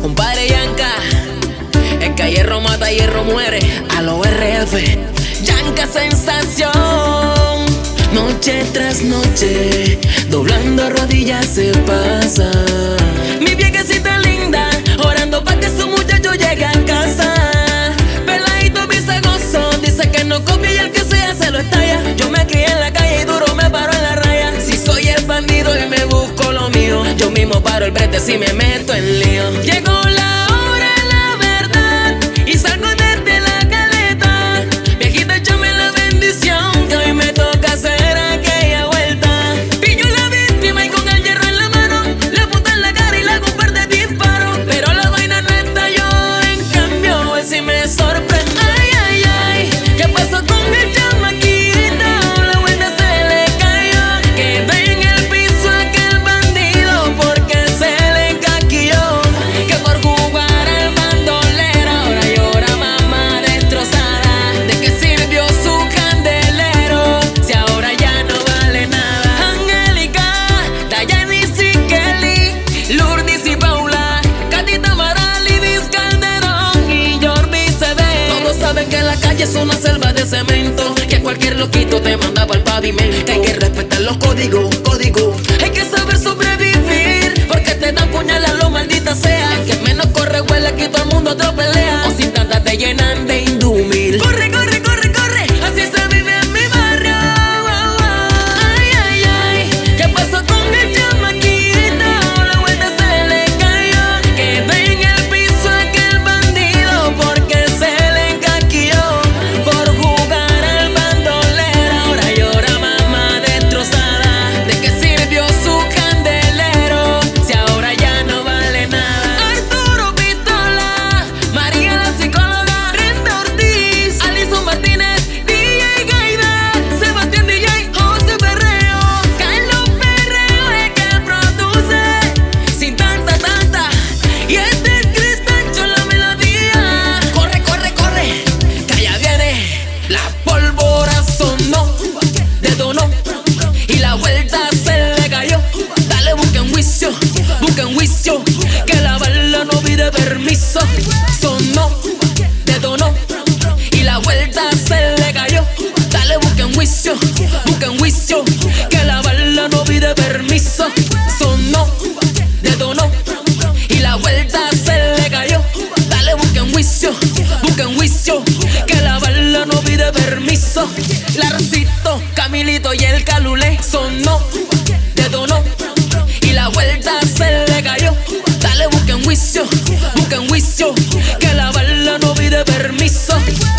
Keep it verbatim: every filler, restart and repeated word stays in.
Compadre Yanka, el que hierro mata, hierro muere. A lo R F, Yanka sensación. Noche tras noche, doblando rodillas se pasa. Mi viejecita linda, orando pa' que su muchacho llegue a casa. Peladito bisagoso, dice que no copia y el que sea se lo estalla. Yo me crié en la calle y duro me paro en la raya. Si soy el bandido y me busco lo mío, yo mismo paro el brete si me meto en lío. Llegó la hora, la verdad, y salgo desde la caleta. Viejita, échame la bendición, que hoy me toca hacer aquella vuelta. Pillo la víctima y con el hierro en la mano le apunto en la cara y le hago un par de disparos. Pero la vaina no está yo, en cambio, él sí me sorprende. Ay, ay, ay, ¿qué pasó con el chamaquito? La vuelta se le cayó. Quedó en el piso aquel bandido porque se le caquilló. Que por jugar al bandolero ahora llora mamá destrozada. ¿De qué sirvió su candelero si ahora ya no vale nada? Angélica, Dayanis y Kelly, Lourdes y Paula, Catita Maral y Liz Calderón y Jordi se ve. Todos saben que la calle es una selva de cemento, que cualquier loquito te manda pa'l pavimento. Que hay que respetar los códigos, códigos. Hay que saber sobrevivir, porque te dan puñalada, maldita sea. Que menos corre, huele, aquí todo el mundo te pelea. O sin tanta te llenan de indumil. Corre, corre, corre, corre, así se vive en mi barrio. Ay, ay, ay, ¿qué pasó con el chamaquito? La vuelta se le cayó. Quedó en el piso aquel bandido porque se le encaquilló. Por jugar al bandolero ahora llora mamá destrozada. ¿De qué sirvió su candelero si ahora ya no vale nada? Arturo Pistola, María la psicóloga, Brenda Ortiz, Alison Martínez, D J Gaida, Sebastián D J, José Perreo, Carlos Perreo es que produce sin tanta, tanta. Y este es Cristancho la melodía. Corre, corre, corre, que allá viene. La pólvora sonó, detonó y la vuelta se le cayó. Dale, busquen juicio, busquen juicio, que la bala no pide permiso. Sonó, detonó y la vuelta se le cayó. Dale, busquen juicio, busquen juicio, que la bala no pide permiso. Sonó, detonó y la vuelta se le cayó. Dale, busquen juicio, busquen juicio, que la bala no pide permiso. Larcito, Camilito y el Calulé. Sonó, detonó y la vuelta se le cayó. Dale, busquen juicio, busquen juicio, que la bala no pide permiso.